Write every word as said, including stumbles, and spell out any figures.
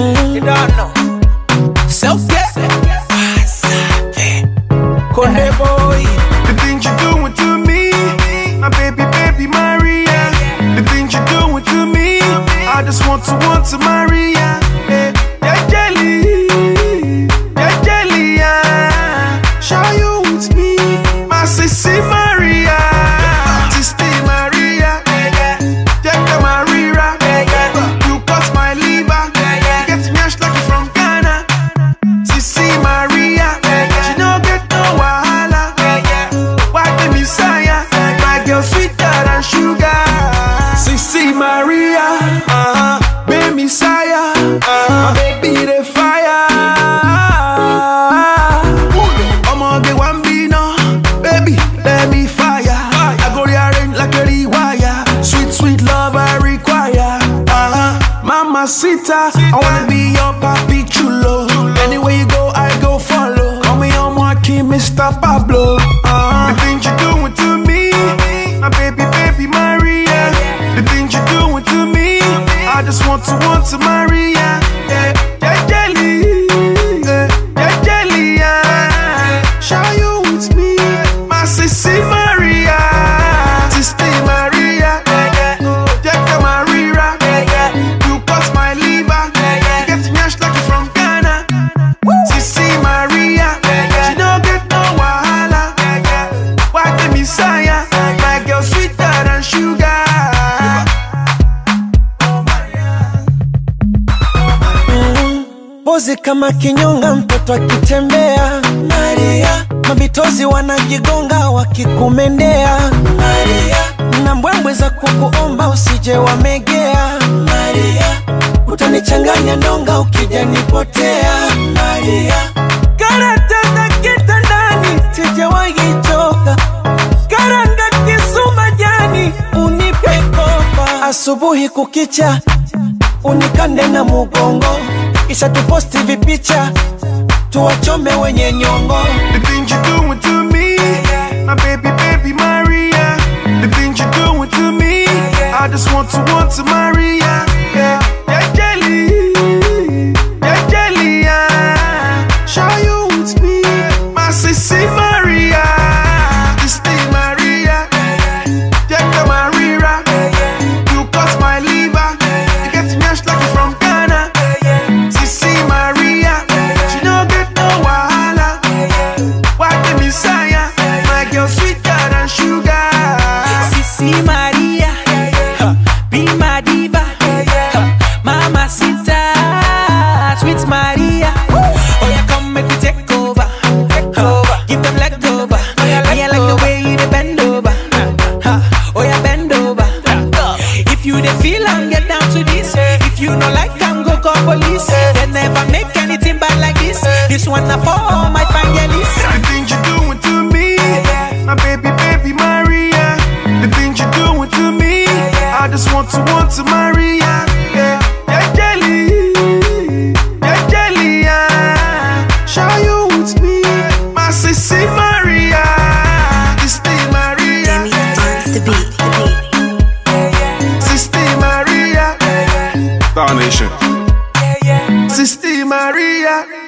You don't know. Self-care. Conde boy. The things you're doing to me, my baby, baby Maria. The things you're doing to me, I just want to, want to Maria. Yeah, yeah, jelly, yeah, jelly, yeah. Show you with me, my sissy Maria, sissy Maria, Jacka Maria. You cut my liver, get smashed like you from Ghana, sissy Maria. She no get no wahala, why the Messiah? My girl sweeter than sugar, sissy Maria, uh-huh, baby Messiah, uh-huh, my baby the fire. I'm on the one be no, baby, let me fire. I go rearrange like a rewire. Sweet, sweet love I require. Uh-huh, Mama Sita, I wanna be your papi chulo. Anywhere you go, I go follow. Call me on Joaquin, Mister Pablo. Uh-huh. The things you're doing to me, my baby, baby Maria. The things you're doing to me, I just want to, want to Maria. Yeah, yeah, jelly, yeah, yeah, jelly, yeah. Show you with me, my sissy Maria, sissy Maria, Jacka Maria. You cut my liver, get smashed like you from Ghana, sissy Maria. She no get no wahala, why the Messiah? My girl sweeter than sugar. Pozi kama kinyonga mtoto akitembea Maria, mabitozi wanajigonga wakikumendea Maria, na mbwembwe za kukuomba usije wamegea Maria, utanichanganya ndonga ukija nipotea Maria, karata za kitandani sijawahi choka, karanga kisuma jani unipe kopa, asubuhi kukicha unikande na mugongo, kisha tuposti vipicha tuwachome wenye nyongo. The things you're doing to me, my baby, baby Maria. The things you're doing to me, I just want to, want to Maria. Yeah, yeah, jelly, yeah, jelly, yeah. Show you with me, my sissy Maria, sissy Maria, Jacka Maria. You cut my liver, you get smashed like you from Ghana, sissy Maria. She no get no wahala, why the Messiah? My girl sweeter than sugar, Sissy Maria, huh, be my diva, huh, Mama Sita, sweet Maria. Oh yeah, come make me take over, huh, give them leg over. Me I like the way you dey bend over, huh, oh yeah, bend over. If you dey feel am, get down to this. If you no like am, go call police. They never make anything bad like this. This one na for all my fangirlies. the things you're doing to me, my baby, baby Maria. The things you're doing to me, I just want to, want to Maria. Yeah, yeah, jelly, yeah, jelly, yeah. Show you with me, my sissy Maria, sissy Maria, The beat, the beat. sissy Maria, Star Nation. sissy Maria.